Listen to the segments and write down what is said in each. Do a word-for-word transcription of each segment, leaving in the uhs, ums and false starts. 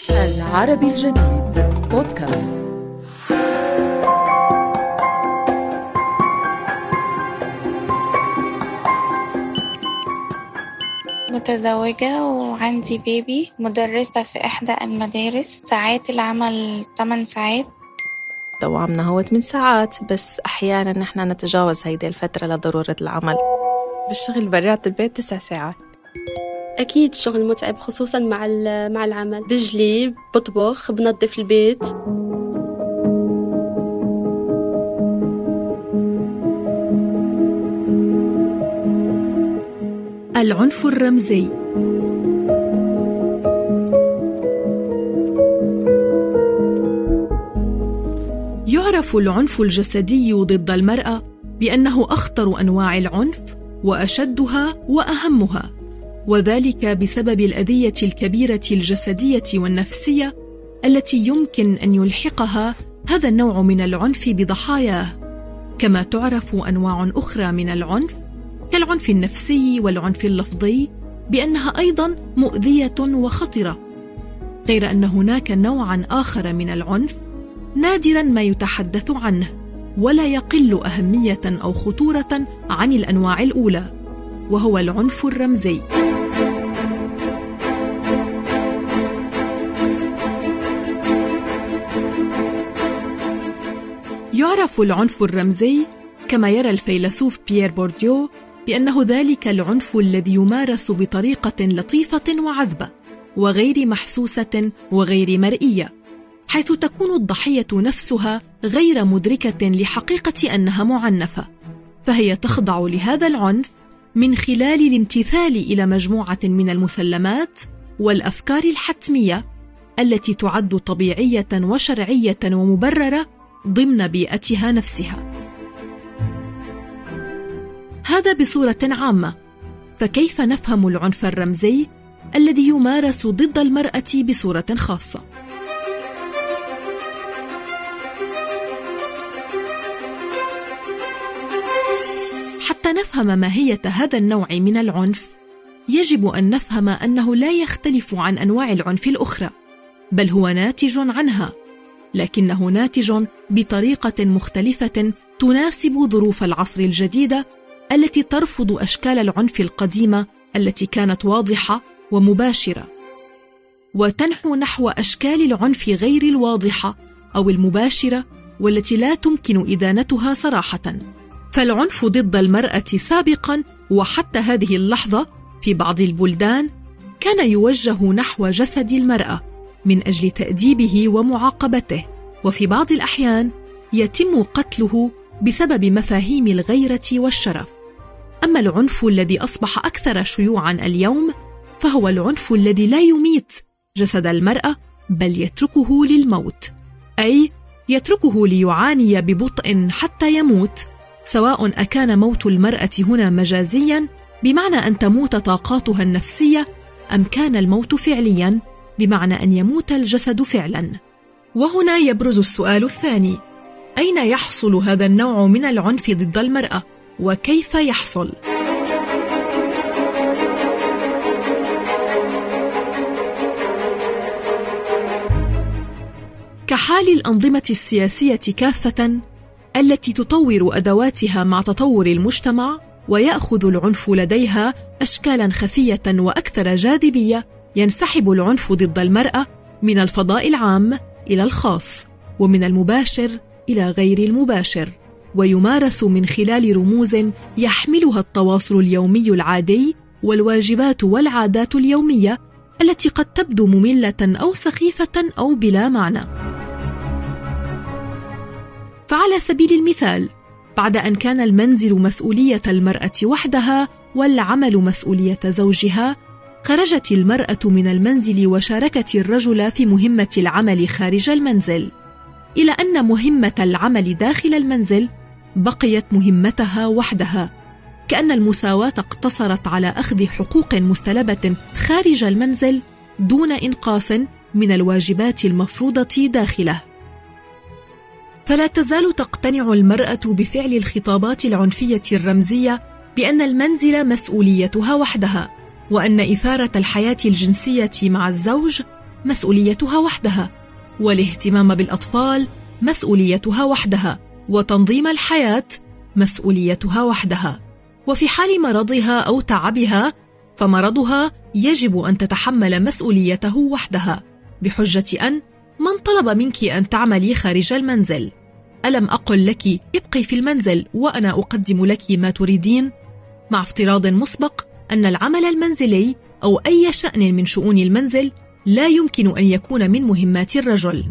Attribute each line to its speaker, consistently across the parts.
Speaker 1: العربي الجديد بودكاست.
Speaker 2: متزوجة وعندي بيبي، مدرسة في إحدى المدارس. ساعات العمل ثماني ساعات.
Speaker 3: دوامنا هو ثمان ساعات، بس أحيانا نحن نتجاوز هيدي الفترة لضرورة العمل. بالشغل برات البيت تسع ساعات.
Speaker 4: أكيد شغل متعب، خصوصاً مع مع العمل. بجلي، بطبخ، بنظف البيت.
Speaker 5: العنف الرمزي. يعرف العنف الجسدي ضد المرأة بأنه أخطر أنواع العنف وأشدها وأهمها، وذلك بسبب الأذية الكبيرة الجسدية والنفسية التي يمكن أن يلحقها هذا النوع من العنف بضحاياه. كما تعرف أنواع أخرى من العنف كالعنف النفسي والعنف اللفظي بأنها أيضاً مؤذية وخطرة، غير أن هناك نوعاً آخر من العنف نادراً ما يتحدث عنه ولا يقل أهمية أو خطورة عن الأنواع الأولى، وهو العنف الرمزي. يعرف العنف الرمزي كما يرى الفيلسوف بيير بورديو بأنه ذلك العنف الذي يمارس بطريقة لطيفة وعذبة وغير محسوسة وغير مرئية، حيث تكون الضحية نفسها غير مدركة لحقيقة أنها معنفة، فهي تخضع لهذا العنف من خلال الامتثال إلى مجموعة من المسلمات والأفكار الحتمية التي تعد طبيعية وشرعية ومبررة ضمن بيئتها نفسها. هذا بصورة عامة. فكيف نفهم العنف الرمزي الذي يمارس ضد المرأة بصورة خاصة؟ حتى نفهم ماهية هذا النوع من العنف، يجب أن نفهم أنه لا يختلف عن أنواع العنف الأخرى، بل هو ناتج عنها، لكنه ناتج بطريقة مختلفة تناسب ظروف العصر الجديدة التي ترفض أشكال العنف القديمة التي كانت واضحة ومباشرة، وتنحو نحو أشكال العنف غير الواضحة أو المباشرة والتي لا تمكن إدانتها صراحة. فالعنف ضد المرأة سابقاً وحتى هذه اللحظة في بعض البلدان كان يوجه نحو جسد المرأة من أجل تأديبه ومعاقبته، وفي بعض الأحيان يتم قتله بسبب مفاهيم الغيرة والشرف. أما العنف الذي أصبح أكثر شيوعاً اليوم فهو العنف الذي لا يميت جسد المرأة بل يتركه للموت، أي يتركه ليعاني ببطء حتى يموت، سواء أكان موت المرأة هنا مجازياً بمعنى أن تموت طاقاتها النفسية، أم كان الموت فعلياً بمعنى أن يموت الجسد فعلاً. وهنا يبرز السؤال الثاني: أين يحصل هذا النوع من العنف ضد المرأة؟ وكيف يحصل؟ كحال الأنظمة السياسية كافة التي تطور أدواتها مع تطور المجتمع، ويأخذ العنف لديها أشكالاً خفية وأكثر جاذبية، ينسحب العنف ضد المرأة من الفضاء العام إلى الخاص، ومن المباشر إلى غير المباشر، ويمارس من خلال رموز يحملها التواصل اليومي العادي والواجبات والعادات اليومية التي قد تبدو مملة أو سخيفة أو بلا معنى. فعلى سبيل المثال، بعد أن كان المنزل مسؤولية المرأة وحدها والعمل مسؤولية زوجها، خرجت المرأة من المنزل وشاركت الرجل في مهمة العمل خارج المنزل، إلى أن مهمة العمل داخل المنزل بقيت مهمتها وحدها، كأن المساواة اقتصرت على أخذ حقوق مستلبة خارج المنزل دون إنقاص من الواجبات المفروضة داخله. فلا تزال تقتنع المرأة بفعل الخطابات العنفية الرمزية بأن المنزل مسؤوليتها وحدها، وأن إثارة الحياة الجنسية مع الزوج مسؤوليتها وحدها، والاهتمام بالأطفال مسؤوليتها وحدها، وتنظيم الحياة مسؤوليتها وحدها. وفي حال مرضها أو تعبها فمرضها يجب أن تتحمل مسؤوليته وحدها، بحجة أن من طلب منك أن تعملي خارج المنزل؟ ألم أقل لك ابقي في المنزل وأنا أقدم لك ما تريدين؟ مع افتراض مسبق أن العمل المنزلي أو أي شأن من شؤون المنزل لا يمكن أن يكون من مهمات الرجل.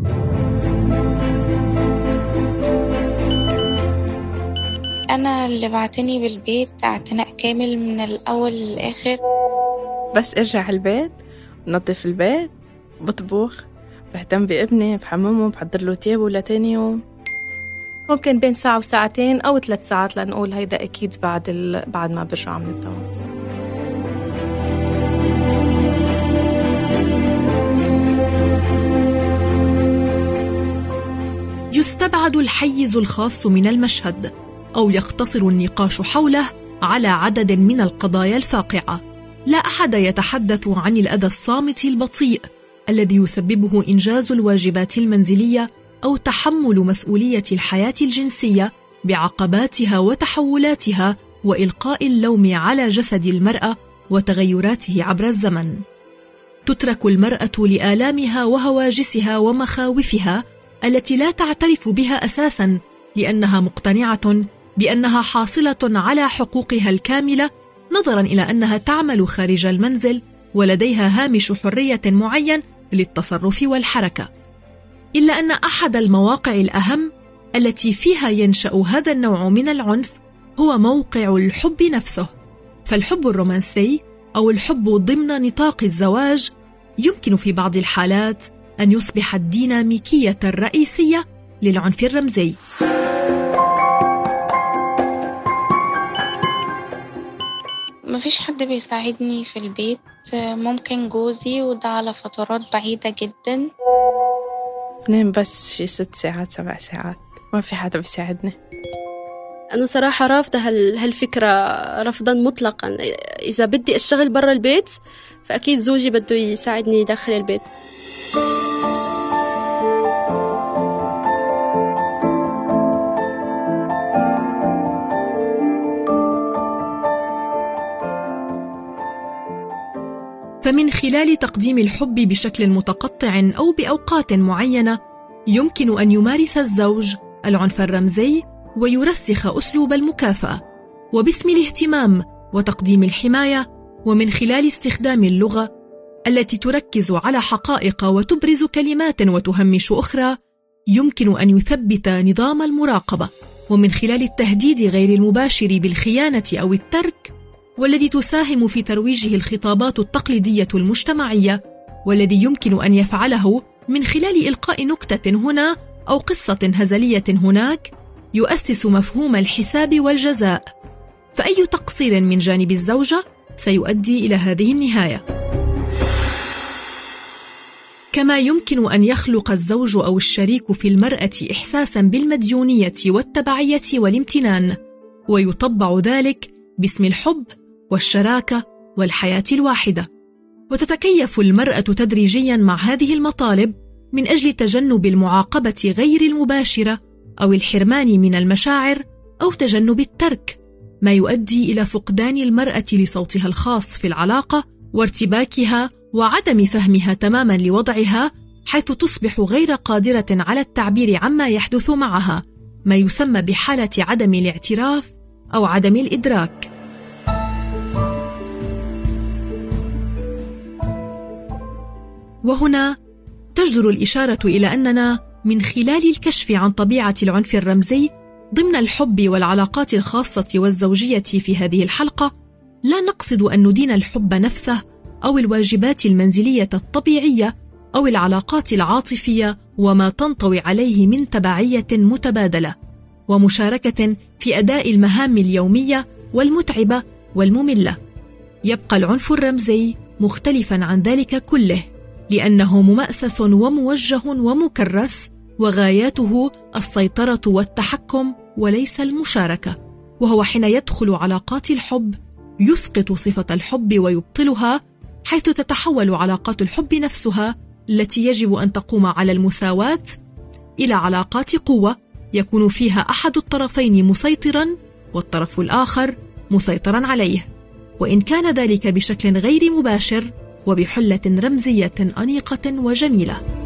Speaker 2: أنا اللي بعتني بالبيت اعتناء كامل من الأول للآخر.
Speaker 3: بس ارجع البيت، بنظف البيت، بطبخ، بهتم بابني، بحممه، بحضر له تيابه لتاني يوم. ممكن بين ساعة وساعتين أو ثلاث ساعات لنقول هيدا أكيد بعد ال... بعد ما برجع من الدوام.
Speaker 5: يستبعد الحيز الخاص من المشهد، أو يقتصر النقاش حوله على عدد من القضايا الفاقعة. لا أحد يتحدث عن الأذى الصامت البطيء الذي يسببه إنجاز الواجبات المنزلية أو تحمل مسؤولية الحياة الجنسية بعقباتها وتحولاتها وإلقاء اللوم على جسد المرأة وتغيراته عبر الزمن. تترك المرأة لآلامها وهواجسها ومخاوفها التي لا تعترف بها أساساً، لأنها مقتنعة بأنها حاصلة على حقوقها الكاملة، نظراً إلى أنها تعمل خارج المنزل ولديها هامش حرية معين للتصرف والحركة. إلا أن أحد المواقع الأهم التي فيها ينشأ هذا النوع من العنف هو موقع الحب نفسه. فالحب الرومانسي أو الحب ضمن نطاق الزواج يمكن في بعض الحالات أن يصبح الديناميكية الرئيسية للعنف الرمزي.
Speaker 2: مفيش حد بيساعدني في البيت، ممكن جوزي وده على فترات بعيدة جدا.
Speaker 3: بنام بس شي ست ساعات سبع ساعات، ما في حدا بيساعدني.
Speaker 4: أنا صراحة رافضة هالفكرة رفضاً مطلقاً. إذا بدي أشتغل برا البيت فأكيد زوجي بده يساعدني داخل البيت.
Speaker 5: فمن خلال تقديم الحب بشكل متقطع أو بأوقات معينة يمكن أن يمارس الزوج العنف الرمزي ويرسخ أسلوب المكافأة، وباسم الاهتمام وتقديم الحماية، ومن خلال استخدام اللغة التي تركز على حقائق وتبرز كلمات وتهمش أخرى، يمكن أن يثبت نظام المراقبة، ومن خلال التهديد غير المباشر بالخيانة أو الترك، والذي تساهم في ترويجه الخطابات التقليدية المجتمعية، والذي يمكن أن يفعله من خلال إلقاء نكتة هنا أو قصة هزلية هناك يؤسس مفهوم الحساب والجزاء. فأي تقصير من جانب الزوجة سيؤدي إلى هذه النهاية. كما يمكن أن يخلق الزوج أو الشريك في المرأة إحساساً بالمديونية والتبعية والامتنان، ويطبع ذلك باسم الحب والشراكة والحياة الواحدة. وتتكيف المرأة تدريجياً مع هذه المطالب من أجل تجنب المعاقبة غير المباشرة أو الحرمان من المشاعر أو تجنب الترك، ما يؤدي إلى فقدان المرأة لصوتها الخاص في العلاقة وارتباكها وعدم فهمها تماماً لوضعها، حيث تصبح غير قادرة على التعبير عما يحدث معها، ما يسمى بحالة عدم الاعتراف أو عدم الإدراك. وهنا تجدر الإشارة إلى أننا من خلال الكشف عن طبيعة العنف الرمزي ضمن الحب والعلاقات الخاصة والزوجية في هذه الحلقة لا نقصد أن ندين الحب نفسه أو الواجبات المنزلية الطبيعية أو العلاقات العاطفية وما تنطوي عليه من تبعية متبادلة ومشاركة في أداء المهام اليومية والمتعبة والمملة. يبقى العنف الرمزي مختلفاً عن ذلك كله، لأنه ممأسس وموجه ومكرس، وغاياته السيطرة والتحكم وليس المشاركة. وهو حين يدخل علاقات الحب يسقط صفة الحب ويبطلها، حيث تتحول علاقات الحب نفسها التي يجب أن تقوم على المساواة إلى علاقات قوة يكون فيها أحد الطرفين مسيطراً والطرف الآخر مسيطراً عليه، وإن كان ذلك بشكل غير مباشر وبحلة رمزية أنيقة وجميلة.